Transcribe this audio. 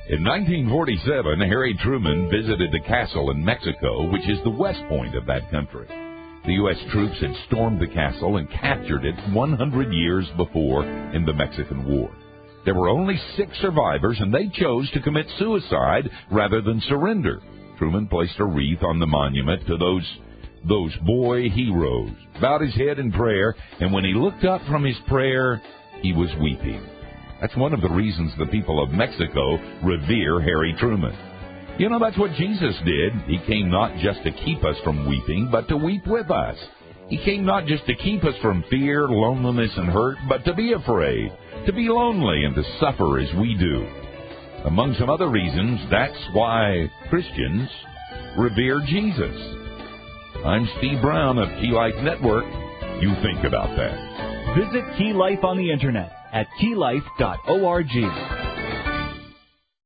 In 1947, Harry Truman visited a castle in Mexico, which is the west point of that country. The U.S. troops had stormed the castle and captured it 100 years before in the Mexican War. There were only 6 survivors, and they chose to commit suicide rather than surrender. Truman placed a wreath on the monument to those boy heroes, bowed his head in prayer, and when he looked up from his prayer, he was weeping. That's one of the reasons the people of Mexico revere Harry Truman. You know, that's what Jesus did. He came not just to keep us from weeping, but to weep with us. He came not just to keep us from fear, loneliness, and hurt, but to be afraid, to be lonely, and to suffer as we do. Among some other reasons, that's why Christians revere Jesus. I'm Steve Brown of Key Life Network. You think about that. Visit Key Life on the Internet at keylife.org.